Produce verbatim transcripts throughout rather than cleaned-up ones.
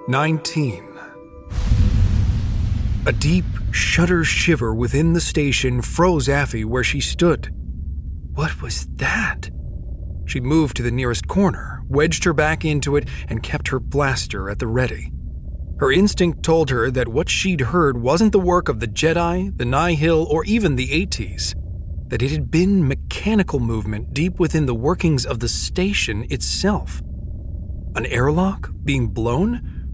nineteen. A deep, shudder shiver within the station froze Affy where she stood. What was that? She moved to the nearest corner, wedged her back into it, and kept her blaster at the ready. Her instinct told her that what she'd heard wasn't the work of the Jedi, the Nihil, or even the ATs. That it had been mechanical movement deep within the workings of the station itself. An airlock being blown?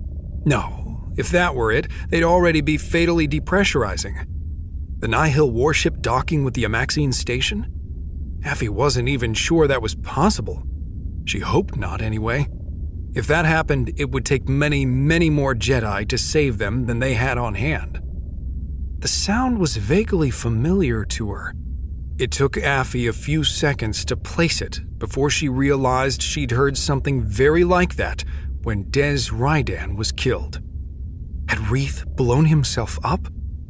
No, if that were it, they'd already be fatally depressurizing. The Nihil warship docking with the Amaxine station? Affy wasn't even sure that was possible. She hoped not, anyway. If that happened, it would take many, many more Jedi to save them than they had on hand. The sound was vaguely familiar to her. It took Affy a few seconds to place it before she realized she'd heard something very like that when Dez Rydan was killed. Had Reath blown himself up?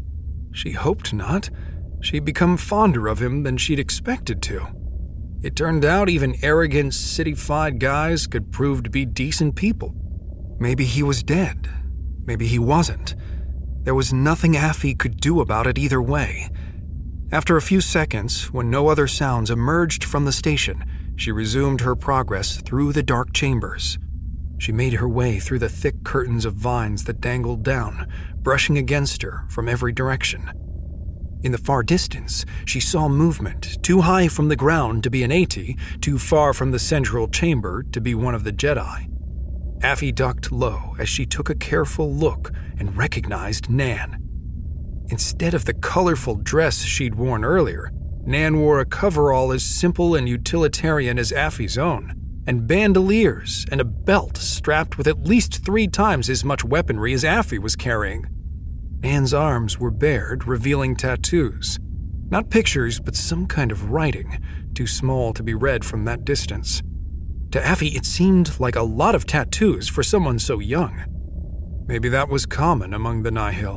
She hoped not. She'd become fonder of him than she'd expected to. It turned out even arrogant, city-fied guys could prove to be decent people. Maybe he was dead. Maybe he wasn't. There was nothing Affy could do about it either way. After a few seconds, when no other sounds emerged from the station, she resumed her progress through the dark chambers. She made her way through the thick curtains of vines that dangled down, brushing against her from every direction. In the far distance, she saw movement, too high from the ground to be an AT, too far from the central chamber to be one of the Jedi. Affy ducked low as she took a careful look and recognized Nan. Instead of the colorful dress she'd worn earlier, Nan wore a coverall as simple and utilitarian as Affy's own, and bandoliers and a belt strapped with at least three times as much weaponry as Affy was carrying. Nan's arms were bared, revealing tattoos. Not pictures, but some kind of writing, too small to be read from that distance. To Affy, it seemed like a lot of tattoos for someone so young. Maybe that was common among the Nihil.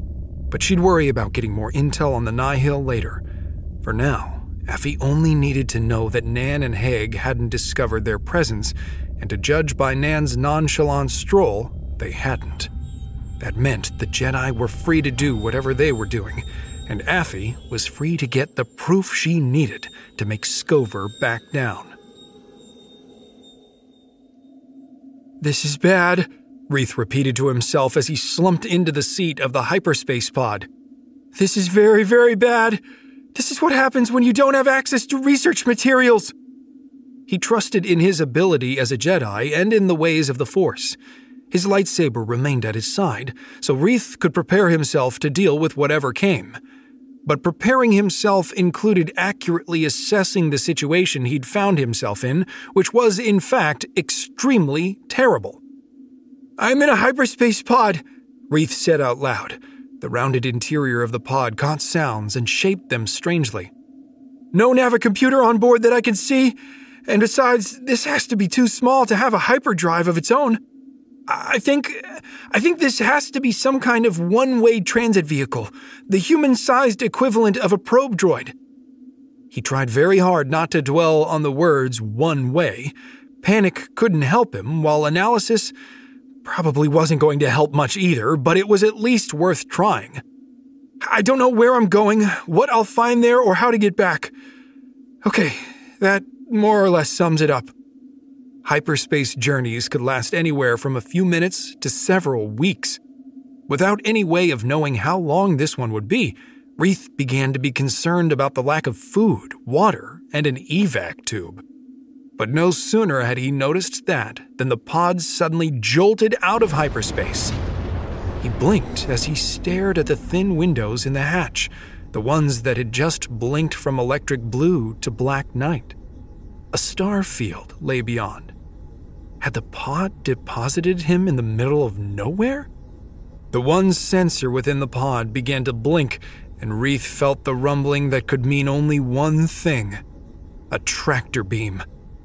But she'd worry about getting more intel on the Nihil later. For now, Affy only needed to know that Nan and Haig hadn't discovered their presence, and to judge by Nan's nonchalant stroll, they hadn't. That meant the Jedi were free to do whatever they were doing, and Affy was free to get the proof she needed to make Scover back down. "This is bad," Reath repeated to himself as he slumped into the seat of the hyperspace pod. "This is very, very bad. This is what happens when you don't have access to research materials." He trusted in his ability as a Jedi and in the ways of the Force. His lightsaber remained at his side, so Reath could prepare himself to deal with whatever came. But preparing himself included accurately assessing the situation he'd found himself in, which was, in fact, extremely terrible. "I'm in a hyperspace pod," Reath said out loud. The rounded interior of the pod caught sounds and shaped them strangely. "No navicomputer on board that I can see, and besides, this has to be too small to have a hyperdrive of its own. I think I think this has to be some kind of one-way transit vehicle, the human-sized equivalent of a probe droid." He tried very hard not to dwell on the words one way. Panic couldn't help him, while analysis probably wasn't going to help much either, but it was at least worth trying. "I don't know where I'm going, what I'll find there, or how to get back. Okay, that more or less sums it up." Hyperspace journeys could last anywhere from a few minutes to several weeks. Without any way of knowing how long this one would be, Reath began to be concerned about the lack of food, water, and an evac tube. But no sooner had he noticed that than the pod suddenly jolted out of hyperspace. He blinked as he stared at the thin windows in the hatch, the ones that had just blinked from electric blue to black night. A star field lay beyond. Had the pod deposited him in the middle of nowhere? The one sensor within the pod began to blink, and Reath felt the rumbling that could mean only one thing: a tractor beam.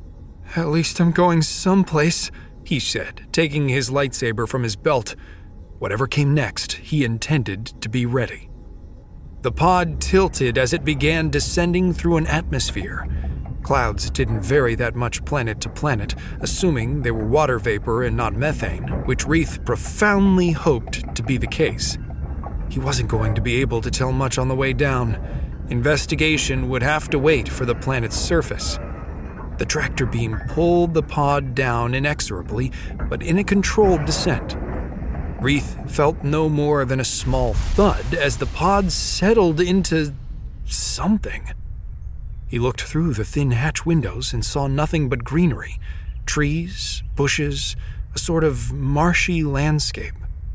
"At least I'm going someplace," he said, taking his lightsaber from his belt. Whatever came next, he intended to be ready. The pod tilted as it began descending through an atmosphere. Clouds didn't vary that much planet to planet, assuming they were water vapor and not methane, which Reith profoundly hoped to be the case. He wasn't going to be able to tell much on the way down. Investigation would have to wait for the planet's surface. The tractor beam pulled the pod down inexorably, but in a controlled descent. Reith felt no more than a small thud as the pod settled into something. He looked through the thin hatch windows and saw nothing but greenery, trees, bushes, a sort of marshy landscape.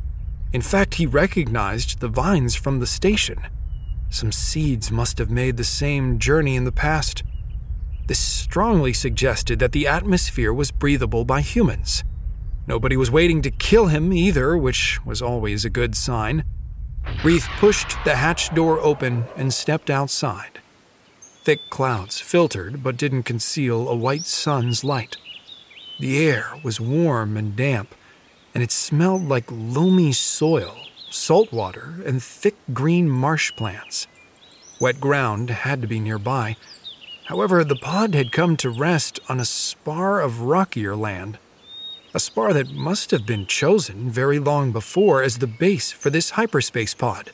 In fact, he recognized the vines from the station. Some seeds must have made the same journey in the past. This strongly suggested that the atmosphere was breathable by humans. Nobody was waiting to kill him either, which was always a good sign. Reith pushed the hatch door open and stepped outside. Thick clouds filtered but didn't conceal a white sun's light. The air was warm and damp, and it smelled like loamy soil, salt water, and thick green marsh plants. Wet ground had to be nearby. However, the pod had come to rest on a spar of rockier land, a spar that must have been chosen very long before as the base for this hyperspace pod.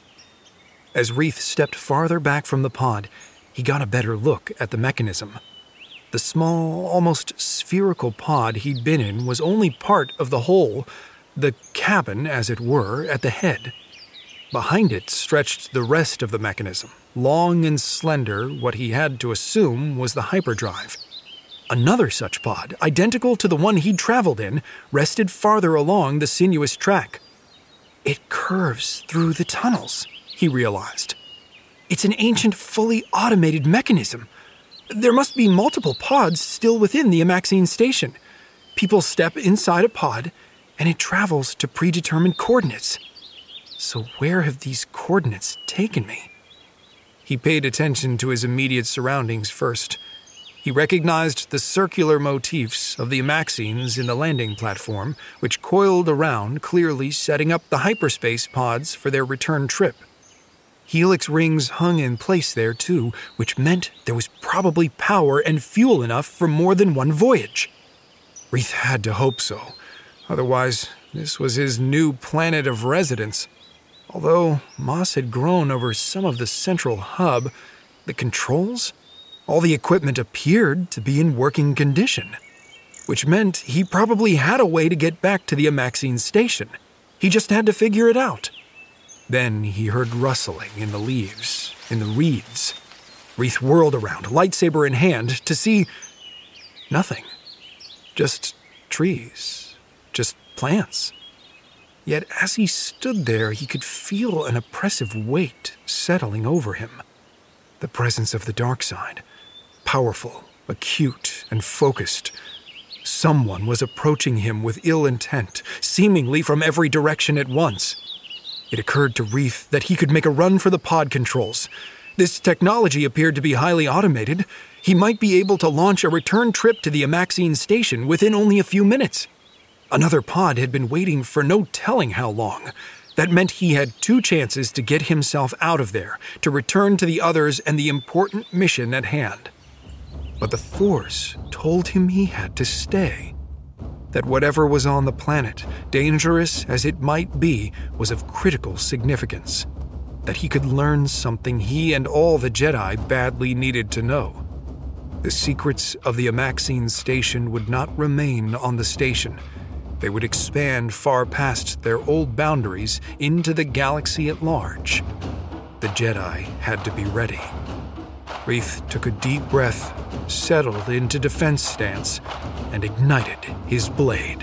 As Reith stepped farther back from the pod, he got a better look at the mechanism. The small, almost spherical pod he'd been in was only part of the whole, the cabin, as it were, at the head. Behind it stretched the rest of the mechanism, long and slender. What he had to assume was the hyperdrive. Another such pod, identical to the one he'd traveled in, rested farther along the sinuous track. It curves through the tunnels, he realized. It's an ancient, fully automated mechanism. There must be multiple pods still within the Amaxine station. People step inside a pod, and it travels to predetermined coordinates. So where have these coordinates taken me? He paid attention to his immediate surroundings first. He recognized the circular motifs of the Amaxines in the landing platform, which coiled around, clearly setting up the hyperspace pods for their return trip. Helix rings hung in place there, too, which meant there was probably power and fuel enough for more than one voyage. Reith had to hope so. Otherwise, this was his new planet of residence. Although moss had grown over some of the central hub, the controls, all the equipment appeared to be in working condition, which meant he probably had a way to get back to the Amaxine station. He just had to figure it out. Then he heard rustling in the leaves, in the reeds. Reith whirled around, lightsaber in hand, to see nothing. Just trees. Just plants. Yet as he stood there, he could feel an oppressive weight settling over him. The presence of the dark side. Powerful, acute, and focused. Someone was approaching him with ill intent, seemingly from every direction at once. It occurred to Reith that he could make a run for the pod controls. This technology appeared to be highly automated. He might be able to launch a return trip to the Amaxine station within only a few minutes. Another pod had been waiting for no telling how long. That meant he had two chances to get himself out of there, to return to the others and the important mission at hand. But the Force told him he had to stay. That whatever was on the planet, dangerous as it might be, was of critical significance. That he could learn something he and all the Jedi badly needed to know. The secrets of the Amaxine station would not remain on the station. They would expand far past their old boundaries into the galaxy at large. The Jedi had to be ready. Reith took a deep breath, settled into defense stance, and ignited his blade.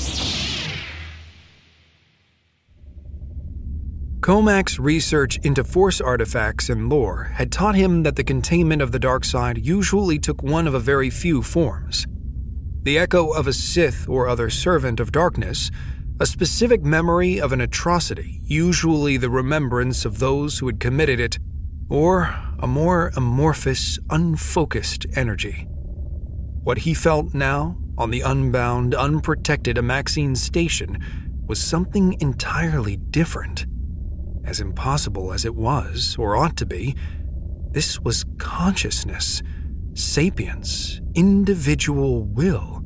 Comac's research into Force artifacts and lore had taught him that the containment of the dark side usually took one of a very few forms. The echo of a Sith or other servant of darkness, a specific memory of an atrocity, usually the remembrance of those who had committed it, or a more amorphous, unfocused energy. What he felt now, on the unbound, unprotected Amaxine station, was something entirely different. As impossible as it was, or ought to be, this was consciousness, Sapience, individual will.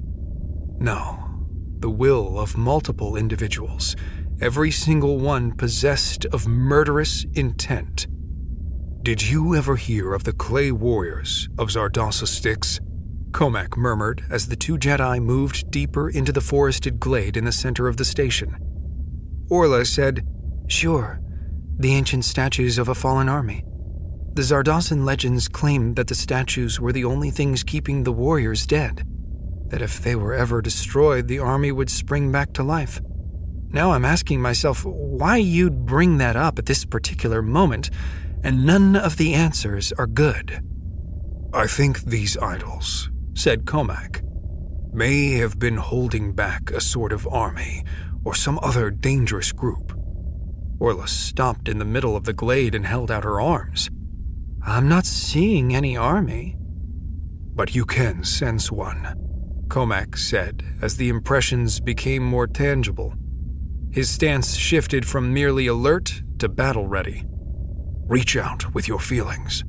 No, the will of multiple individuals, every single one possessed of murderous intent. Did you ever hear of the clay warriors of Zardossa Styx? Comac murmured as the two Jedi moved deeper into the forested glade in the center of the station. Orla said, "Sure, the ancient statues of a fallen army. The Zardossan legends claimed that the statues were the only things keeping the warriors dead, that if they were ever destroyed, the army would spring back to life. Now I'm asking myself why you'd bring that up at this particular moment, and none of the answers are good." "I think these idols," said Comac, "may have been holding back a sort of army or some other dangerous group." Orla stopped in the middle of the glade and held out her arms. "I'm not seeing any army." "But you can sense one," Comac said as the impressions became more tangible. His stance shifted from merely alert to battle-ready. "Reach out with your feelings."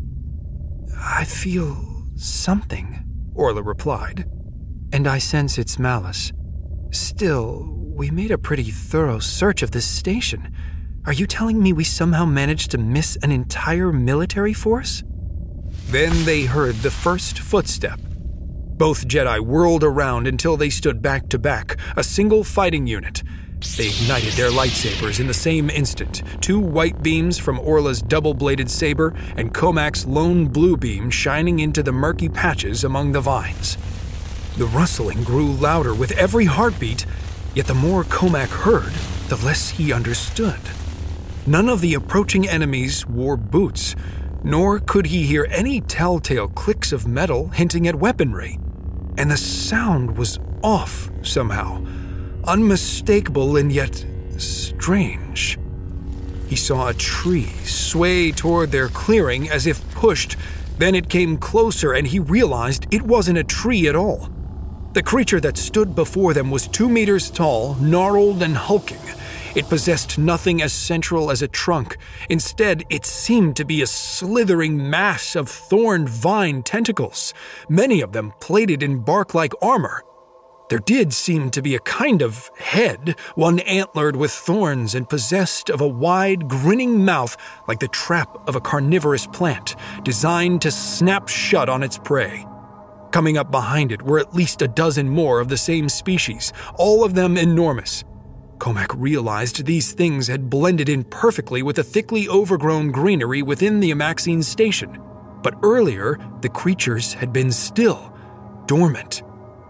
"I feel something," Orla replied, "and I sense its malice. Still, we made a pretty thorough search of this station. Are you telling me we somehow managed to miss an entire military force?" Then they heard the first footstep. Both Jedi whirled around until they stood back to back, a single fighting unit. They ignited their lightsabers in the same instant, two white beams from Orla's double-bladed saber and Comac's lone blue beam shining into the murky patches among the vines. The rustling grew louder with every heartbeat, yet the more Comac heard, the less he understood. None of the approaching enemies wore boots, nor could he hear any telltale clicks of metal hinting at weaponry. And the sound was off somehow, unmistakable and yet strange. He saw a tree sway toward their clearing as if pushed, then it came closer and he realized it wasn't a tree at all. The creature that stood before them was two meters tall, gnarled and hulking. It possessed nothing as central as a trunk. Instead, it seemed to be a slithering mass of thorned vine tentacles, many of them plated in bark-like armor. There did seem to be a kind of head, one antlered with thorns and possessed of a wide, grinning mouth like the trap of a carnivorous plant, designed to snap shut on its prey. Coming up behind it were at least a dozen more of the same species, all of them enormous. Comac realized these things had blended in perfectly with the thickly overgrown greenery within the Amaxine station. But earlier, the creatures had been still, dormant,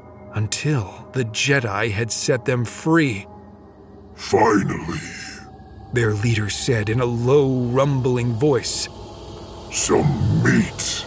until the Jedi had set them free. "Finally," their leader said in a low, rumbling voice. "Some meat."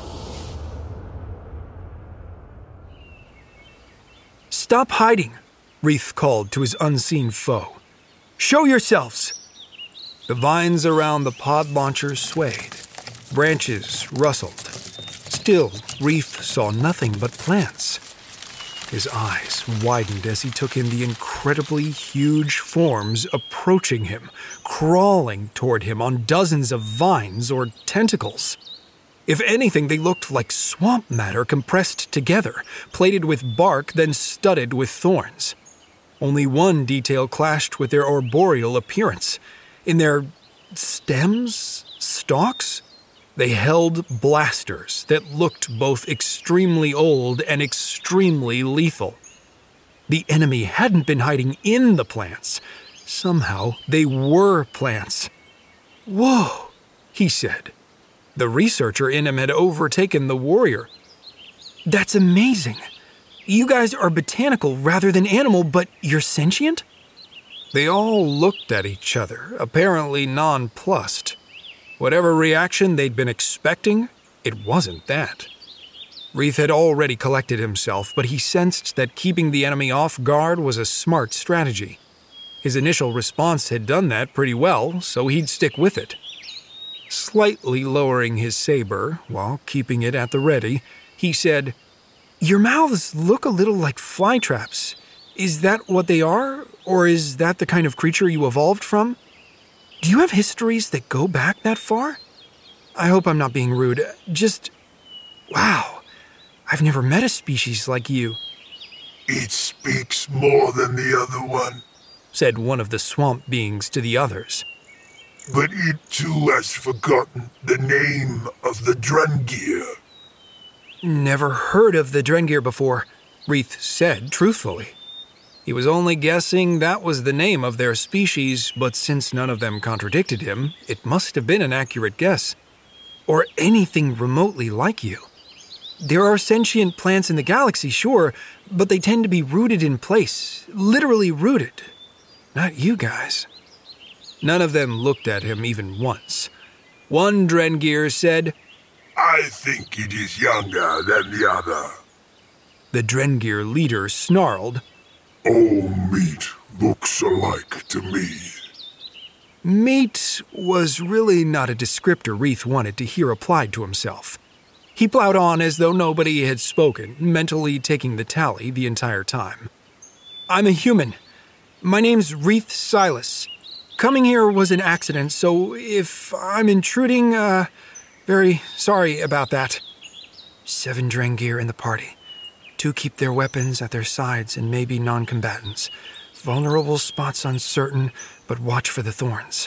"Stop hiding," Reith called to his unseen foe. "Show yourselves!" The vines around the pod launcher swayed. Branches rustled. Still, Reith saw nothing but plants. His eyes widened as he took in the incredibly huge forms approaching him, crawling toward him on dozens of vines or tentacles. If anything, they looked like swamp matter compressed together, plated with bark then studded with thorns. Only one detail clashed with their arboreal appearance. In their stems? Stalks? They held blasters that looked both extremely old and extremely lethal. The enemy hadn't been hiding in the plants. Somehow, they were plants. "Whoa," he said. The researcher in him had overtaken the warrior. "That's amazing. You guys are botanical rather than animal, but you're sentient?" They all looked at each other, apparently nonplussed. Whatever reaction they'd been expecting, it wasn't that. Reith had already collected himself, but he sensed that keeping the enemy off guard was a smart strategy. His initial response had done that pretty well, so he'd stick with it. Slightly lowering his saber, while keeping it at the ready, he said, "Your mouths look a little like fly traps. Is that what they are, or is that the kind of creature you evolved from? Do you have histories that go back that far? I hope I'm not being rude. Just, wow, I've never met a species like you. It speaks more than the other one, said one of the swamp beings to the others. But it too has forgotten the name of the Drengir. Never heard of the Drengir before, Reith said truthfully. He was only guessing that was the name of their species, but since none of them contradicted him, it must have been an accurate guess. Or anything remotely like you. There are sentient plants in the galaxy, sure, but they tend to be rooted in place, literally rooted. Not you guys. None of them looked at him even once. One Drengir said, I think it is younger than the other. The Drengir leader snarled, All meat looks alike to me. Meat was really not a descriptor Reith wanted to hear applied to himself. He plowed on as though nobody had spoken, mentally taking the tally the entire time. I'm a human. My name's Reith Silas. Coming here was an accident, so if I'm intruding, uh, very sorry about that. Seven Drengir in the party. Two keep their weapons at their sides and may be non-combatants. Vulnerable spots uncertain, but watch for the thorns.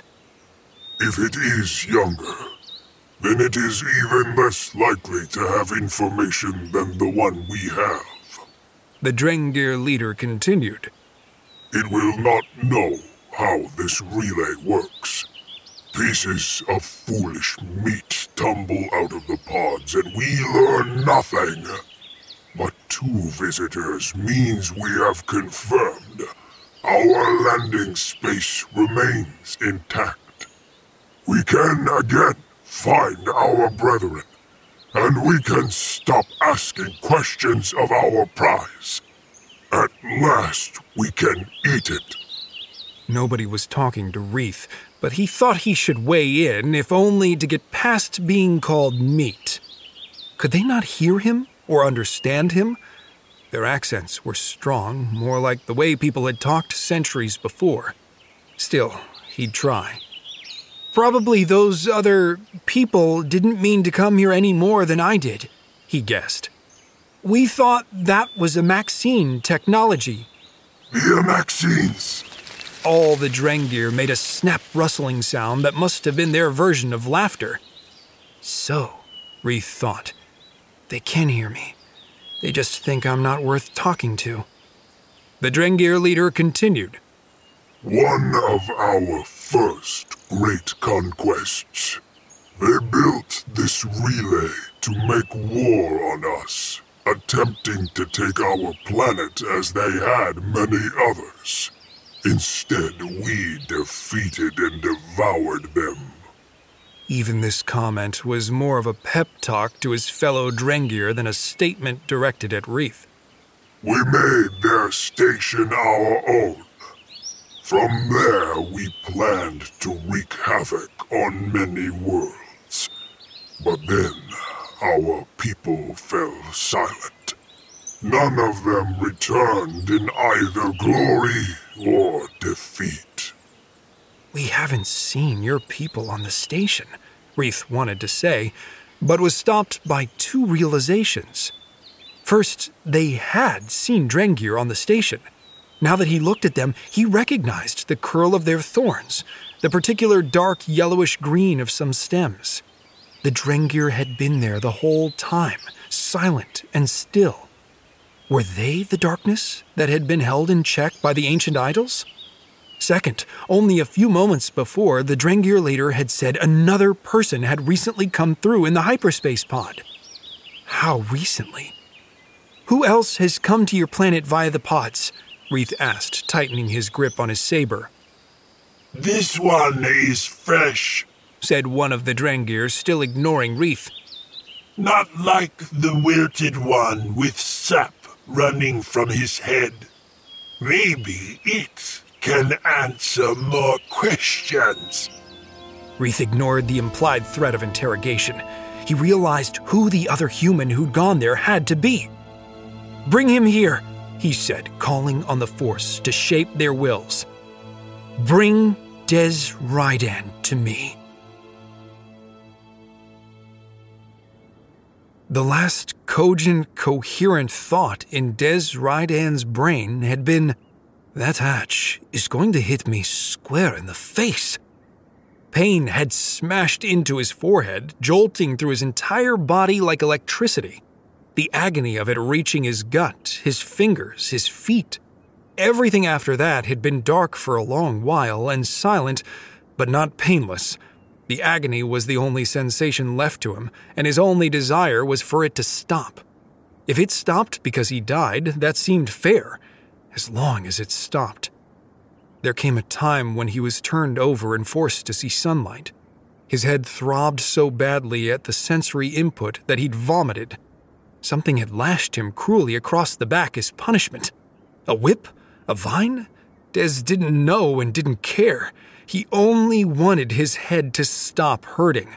If it is younger, then it is even less likely to have information than the one we have. The Drengir leader continued. It will not know how this relay works. Pieces of foolish meat tumble out of the pods and we learn nothing. But two visitors means we have confirmed our landing space remains intact. We can again find our brethren, and we can stop asking questions of our prize. At last, we can eat it. Nobody was talking to Reith, but he thought he should weigh in, if only to get past being called meat. Could they not hear him or understand him? Their accents were strong, more like the way people had talked centuries before. Still, he'd try. Probably those other people didn't mean to come here any more than I did, he guessed. We thought that was a Maxine technology. The Maxines! All the Drengir made a snap rustling sound that must have been their version of laughter. So, Reith thought, they can hear me. They just think I'm not worth talking to. The Drengir leader continued. One of our first great conquests. They built this relay to make war on us, attempting to take our planet as they had many others. Instead, we defeated and devoured them. Even this comment was more of a pep talk to his fellow Drengir than a statement directed at Reith. We made their station our own. From there, we planned to wreak havoc on many worlds. But then, our people fell silent. None of them returned in either glory or defeat. We haven't seen your people on the station, Reith wanted to say, but was stopped by two realizations. First, they had seen Drengir on the station. Now that he looked at them, he recognized the curl of their thorns, the particular dark yellowish green of some stems. The Drengir had been there the whole time, silent and still. Were they the darkness that had been held in check by the ancient idols? Second, only a few moments before, the Drengir leader had said another person had recently come through in the hyperspace pod. How recently? Who else has come to your planet via the pods? Reith asked, tightening his grip on his saber. This one is fresh, said one of the Drengir, still ignoring Reith. Not like the wilted one with sap running from his head. Maybe it can answer more questions. Reith ignored the implied threat of interrogation. He realized who the other human who'd gone there had to be. Bring him here, he said, calling on the Force to shape their wills. Bring Des Rydan to me. The last cogent, coherent thought in Des Rydan's brain had been, "That hatch is going to hit me square in the face." Pain had smashed into his forehead, jolting through his entire body like electricity. The agony of it reaching his gut, his fingers, his feet. Everything after that had been dark for a long while and silent, but not painless. The agony was the only sensation left to him, and his only desire was for it to stop. If it stopped because he died, that seemed fair, as long as it stopped. There came a time when he was turned over and forced to see sunlight. His head throbbed so badly at the sensory input that he'd vomited. Something had lashed him cruelly across the back as punishment. A whip? A vine? Des didn't know and didn't care. He only wanted his head to stop hurting.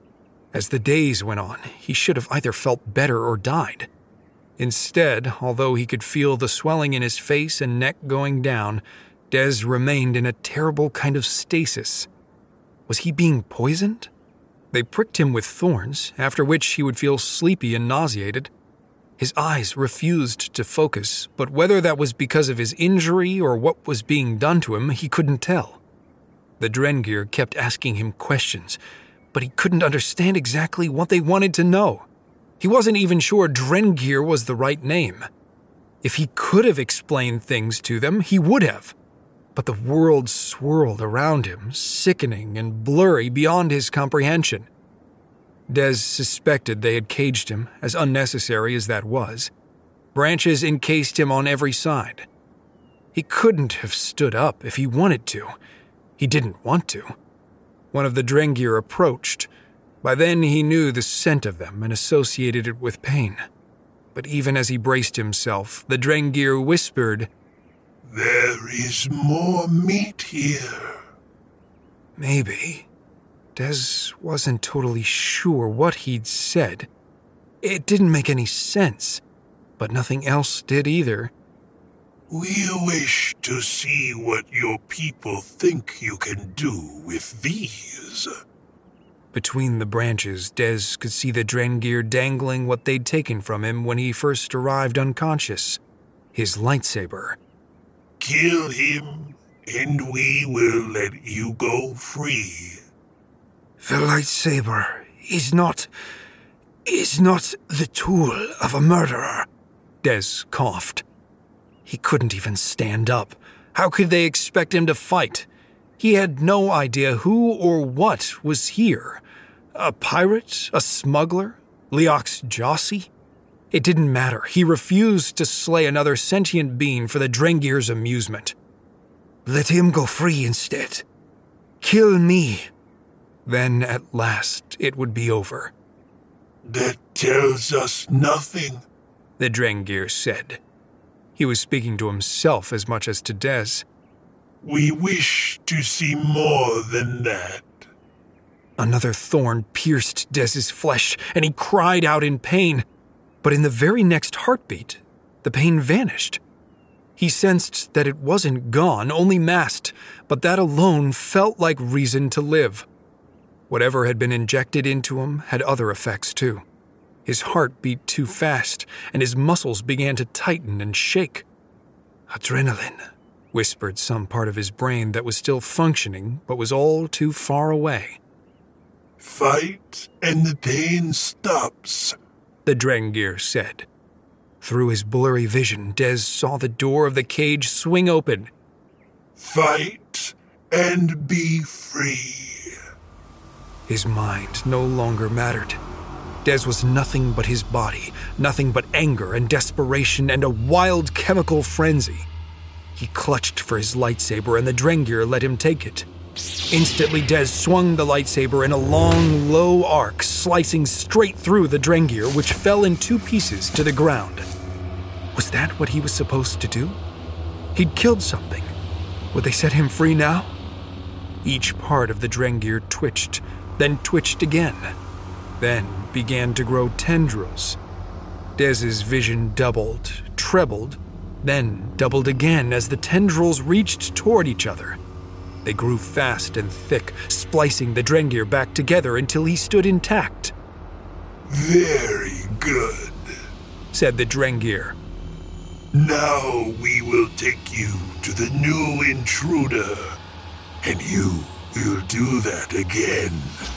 As the days went on, he should have either felt better or died. Instead, although he could feel the swelling in his face and neck going down, Des remained in a terrible kind of stasis. Was he being poisoned? They pricked him with thorns, after which he would feel sleepy and nauseated. His eyes refused to focus, but whether that was because of his injury or what was being done to him, he couldn't tell. The Drengir kept asking him questions, but he couldn't understand exactly what they wanted to know. He wasn't even sure Drengir was the right name. If he could have explained things to them, he would have. But the world swirled around him, sickening and blurry beyond his comprehension. Des suspected they had caged him, as unnecessary as that was. Branches encased him on every side. He couldn't have stood up if he wanted to. He didn't want to. One of the Drengir approached. By then he knew the scent of them and associated it with pain. But even as he braced himself, the Drengir whispered, "There is more meat here." Maybe. Des wasn't totally sure what he'd said. It didn't make any sense, but nothing else did either. "We wish to see what your people think you can do with these." Between the branches, Des could see the Drengir dangling what they'd taken from him when he first arrived unconscious. His lightsaber. "Kill him, and we will let you go free." The lightsaber is not... is not the tool of a murderer, Des coughed. He couldn't even stand up. How could they expect him to fight? He had no idea who or what was here. A pirate? A smuggler? Leox Jossi? It didn't matter. He refused to slay another sentient being for the Drengir's amusement. Let him go free instead. Kill me. Then, at last, it would be over. "That tells us nothing," the Drengir said. He was speaking to himself as much as to Des. "We wish to see more than that." Another thorn pierced Des's flesh, and he cried out in pain. But in the very next heartbeat, the pain vanished. He sensed that it wasn't gone, only masked, but that alone felt like reason to live. Whatever had been injected into him had other effects too. His heart beat too fast, and his muscles began to tighten and shake. Adrenaline, whispered some part of his brain that was still functioning, but was all too far away. "Fight, and the pain stops," the Drengir said. Through his blurry vision, Des saw the door of the cage swing open. "Fight, and be free." His mind no longer mattered. Des was nothing but his body, nothing but anger and desperation and a wild chemical frenzy. He clutched for his lightsaber and the Drengir let him take it. Instantly, Des swung the lightsaber in a long, low arc, slicing straight through the Drengir, which fell in two pieces to the ground. Was that what he was supposed to do? He'd killed something. Would they set him free now? Each part of the Drengir twitched, then twitched again, then began to grow tendrils. Des's vision doubled, trebled, then doubled again as the tendrils reached toward each other. They grew fast and thick, splicing the Drengir back together until he stood intact. "Very Good, said the Drengir. Now we will take you to the new intruder, and you will do that again.